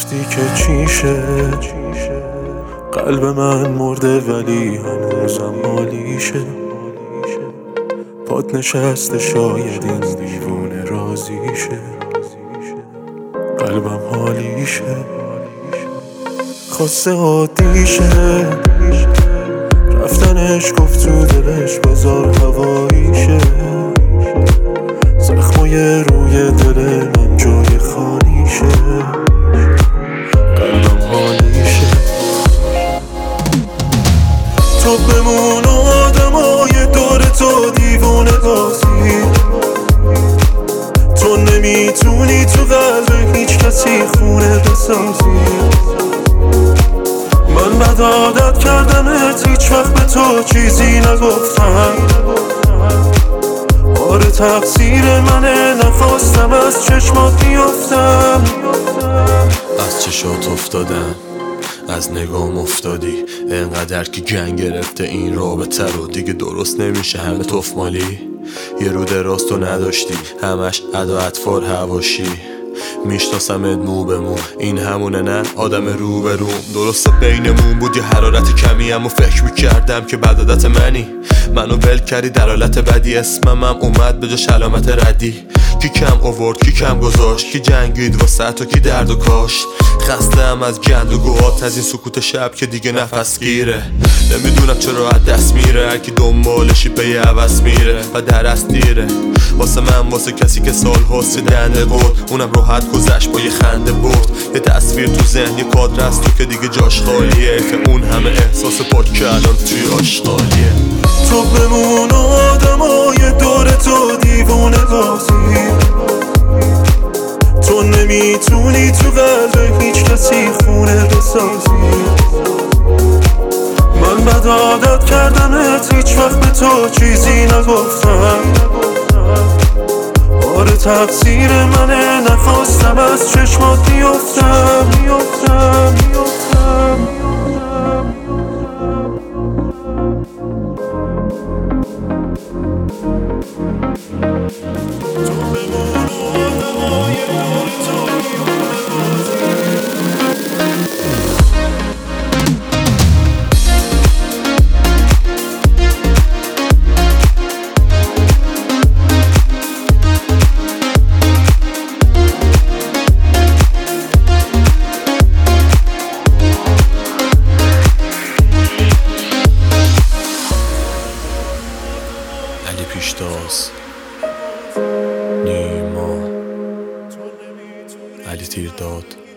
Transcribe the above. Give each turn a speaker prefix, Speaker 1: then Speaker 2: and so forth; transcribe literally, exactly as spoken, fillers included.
Speaker 1: گفتی که چیشه، قلب من مرده ولی هنوزم حالیشه. پات نشسته شاید این دیوونه راضیشه، قلبم حالیشه. خواسته عادیشه، رفتنش گفت تو دلش بذار هواییشه. زخمای روی دل من جای خالیشه، قلبم حالیشه. تو بمون و آدمای دور تو دیوونه بازی، تو نمیتونی تو قلب هیچ کسی خونه بسازی. من بد عادت کردمت، هیچ وقت به تو چیزی نگفتم. آره تقصیر منه، نخواستم از چشمات بیفتم.
Speaker 2: از چشات افتادم، از نگام افتادی، انقدر که گنگ گرفته این رابطه رو دیگه درست نمیشه. همه تفمالی، یه رو دراز تو نداشتی، همش ادا اطفال هواشی. میشناسمت مو به مو، این همونه نه آدم رو به روم. درسته بینمون بود یه حرارت کمی، اما فکر میکردم که بدادت منی. منو ول کردی در حالت بدی، اسمم هم اومد به جاش علامت ردی. کی کم آورد کی کم گذاشت، کی جنگید واسه تو کی درد و کاشت. خستم از گند و گوهات، از این سکوت شب که دیگه نفس گیره. نمیدونم چرا از دست میره، هرکی دنبالشی پی عوض میره و درست دیره. واسه من واسه کسی که سال هاست دنده بود، اونم راحت گذشت با یه خنده برد. یه تصویر تو ذهن، یه کادر از تو که دیگه جاش خالیه، که اون همه احساس پاک که الان توی آشغالیه.
Speaker 1: تو بمون و آدمای دور تو دیوونه بازی، تو نمیتونی تو قلب هیچ کسی خونه بسازی. من بد عادت کردمت، هیچ وقت به تو چیزی نگفتم. آره تقصیر منه، نخواستم از چشمات بیفتم بیفتم بیفتم.
Speaker 2: علی پیشتاز، نیما، علی تیرداد.